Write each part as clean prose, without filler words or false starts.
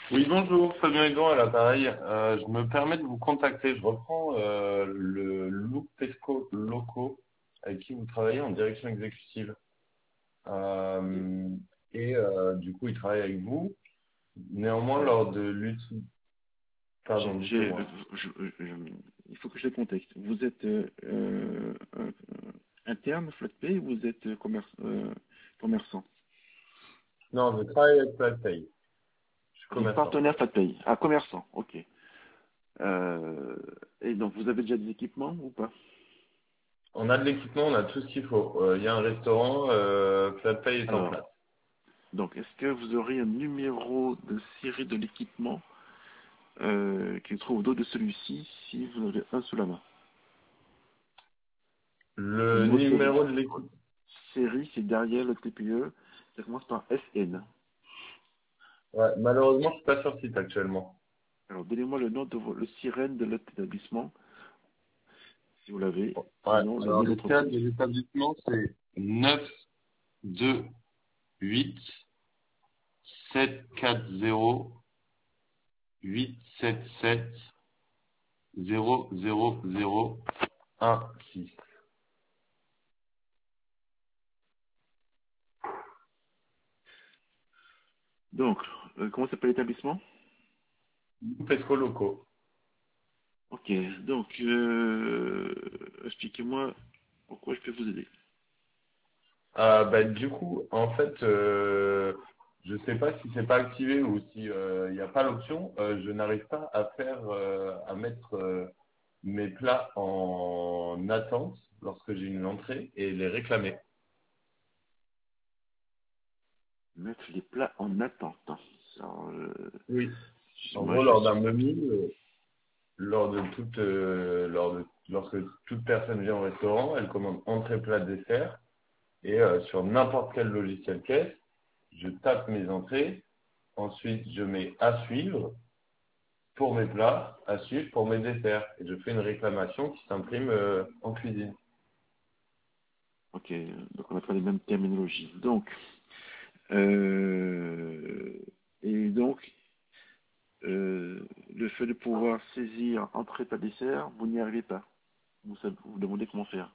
Oui, bonjour, Fabien Edouard à l'appareil. Je me permets de vous contacter. Je reprends le Loop Pesco Loco avec qui vous travaillez en direction exécutive. Euh, du coup, il travaille avec vous. Néanmoins, Alors, lors de l'utilité... Pardon, dites-moi. il faut que je le contexte. Vous êtes interne, FlatPay, ou vous êtes commerçant? Non, je travaille avec PlatPay. Je suis Vous êtes commerçant. partenaire FlatPay. Ah, commerçant, ok. Et donc, vous avez déjà des équipements ou pas? On a de l'équipement, on a tout ce qu'il faut. Il y a un restaurant, PlatPay est en Alors, place. donc, est-ce que vous aurez un numéro de série de l'équipement qui se trouve au dos de celui-ci si vous en avez un sous la main? Le Le numéro de série. numéro de l'équipe. Série, c'est derrière le TPE. Ça commence par SN. Ouais, malheureusement, je suis pas sur site actuellement. Alors, donnez-moi le nom de le sirène de votre établissement, si vous l'avez. Ouais, Sinon, le alors nom le cadre d'entreprise. de l'établissement, c'est 9 2 8 7 4 0 8 7 7 0 0 0 1 6. Donc, comment s'appelle l'établissement? Pesco Loco. Ok, donc, expliquez-moi pourquoi je peux vous aider. Du coup, en fait, je sais pas si c'est pas activé ou si il n'y a pas l'option. Je n'arrive pas à à mettre mes plats en attente lorsque j'ai une entrée et les réclamer. Mettre les plats en attente. Alors, Oui. En moi, gros, je lors d'un suis... menu, lorsque toute personne vient au restaurant, elle commande entrée, plat, dessert, et sur n'importe quel logiciel caisse, je tape mes entrées, ensuite je mets à suivre pour mes plats, à suivre pour mes desserts, et je fais une réclamation qui s'imprime en cuisine. Ok, donc on n'a pas les mêmes terminologies. Donc, euh, et donc, le fait de pouvoir saisir entrée plat dessert, vous n'y arrivez pas. Vous demandez comment faire.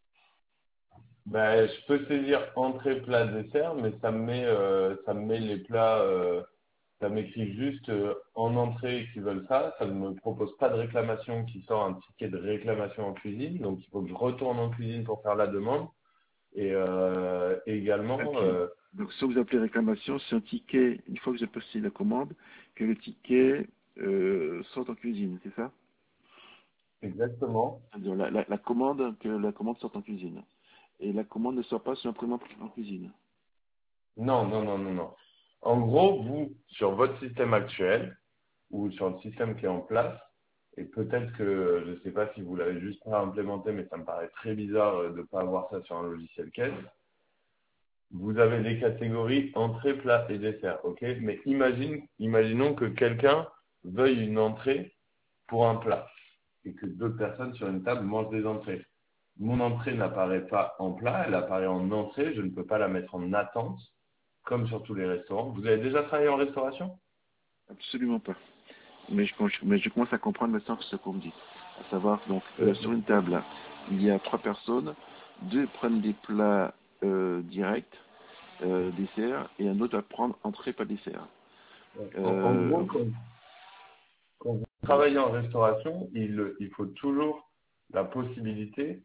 Je peux saisir entrée, plat, dessert, mais ça me met les plats, ça m'écrit juste en entrée qu'ils veulent ça. Ça ne me propose pas de réclamation qui sort un ticket de réclamation en cuisine. Donc il faut que je retourne en cuisine pour faire la demande. Et également, Ok. Donc, ça vous appelez réclamation, c'est un ticket, une fois que vous avez passé la commande, que le ticket sorte en cuisine, c'est ça? exactement. C'est-à-dire la commande, que la commande sorte en cuisine. Et la commande ne sort pas sur imprimante en cuisine. Non, non, non, non, non. En gros, vous, sur votre système actuel ou sur le système qui est en place, et peut-être que, je ne sais pas si vous l'avez juste pas implémenté, mais ça me paraît très bizarre de ne pas avoir ça sur un logiciel caisse. Vous avez des catégories entrée, plat et dessert, ok? Mais imaginons que quelqu'un veuille une entrée pour un plat et que d'autres personnes sur une table mangent des entrées. Mon entrée n'apparaît pas en plat, elle apparaît en entrée, je ne peux pas la mettre en attente, comme sur tous les restaurants. Vous avez déjà travaillé en restauration? Absolument pas. Mais je commence à comprendre maintenant ce qu'on me dit. À savoir, donc, sur une table, là, il y a trois personnes, deux prennent des plats directs, dessert, et un autre va prendre entrée pas dessert. En gros, Vous- quand vous travaillez en restauration, il faut toujours la possibilité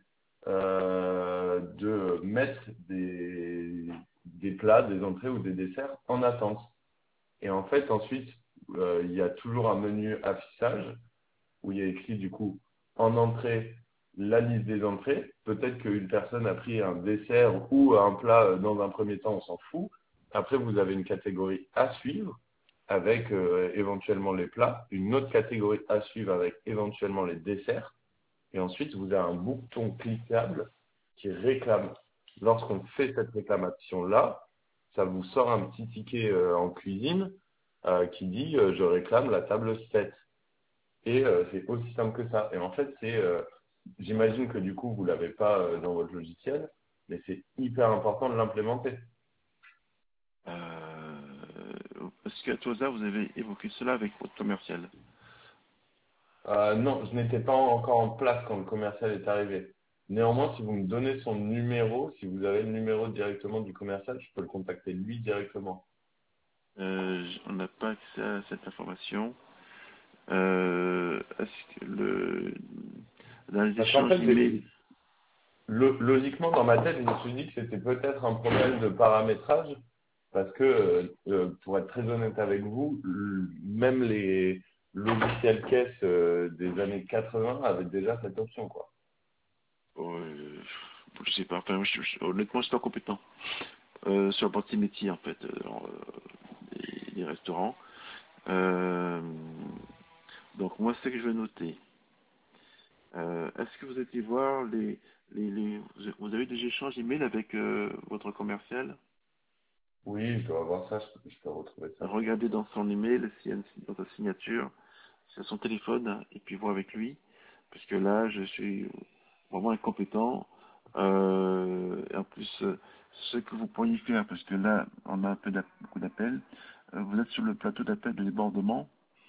de mettre des plats, des entrées ou des desserts en attente. Et en fait, ensuite, il y a toujours un menu affichage où il y a écrit du coup en entrée la liste des entrées. Peut-être qu'une personne a pris un dessert ou un plat dans un premier temps, on s'en fout. Après, vous avez une catégorie à suivre avec éventuellement les plats, une autre catégorie à suivre avec éventuellement les desserts. Et ensuite, vous avez un bouton cliquable qui réclame. Lorsqu'on fait cette réclamation-là, ça vous sort un petit ticket en cuisine qui dit je réclame la table 7. Et c'est aussi simple que ça. Et en fait, j'imagine que du coup, vous l'avez pas dans votre logiciel, mais c'est hyper important de l'implémenter. euh, est-ce qu'à tout hasard, vous avez évoqué cela avec votre commercial? Non, je n'étais pas encore en place quand le commercial est arrivé. Néanmoins, si vous me donnez son numéro, si vous avez le numéro directement du commercial, je peux le contacter lui directement. On n'a pas accès à cette information. Est-ce que dans les Parce qu'en échanges fait, email, logiquement, dans ma tête, je me suis dit que c'était peut-être un problème de paramétrage, parce que, pour être très honnête avec vous, même les logiciels caisses des années 80 avaient déjà cette option, quoi. je sais pas. Enfin, honnêtement, je suis pas compétent sur la partie métier en fait, des restaurants. Euh, donc moi, c'est que je vais noter. Est-ce que vous avez voir vous avez des échanges email avec votre commercial? Oui, je dois avoir ça, je peux retrouver ça. Regardez dans son email, s'il y a dans sa signature, sur son téléphone, et puis voir avec lui. Parce que là, je suis vraiment incompétent. Et en plus, ce que vous pourriez faire, parce que là, on a un peu beaucoup d'appels, vous êtes sur le plateau d'appel de débordement.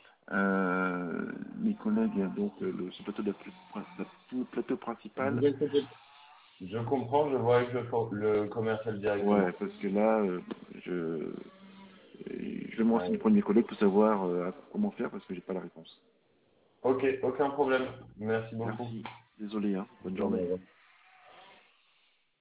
Mes collègues, donc, ce plateau d'appel, le plateau principal. Vous inquiétez pas. Je comprends, je vois avec le commercial Ouais, directement. parce que là, je, je vais me renseigner Ouais. pour mes collègues pour savoir comment faire parce que j'ai pas la réponse. Ok, aucun problème. Merci beaucoup. Merci. Désolé, hein. Bonne Bonne journée, journée. au revoir.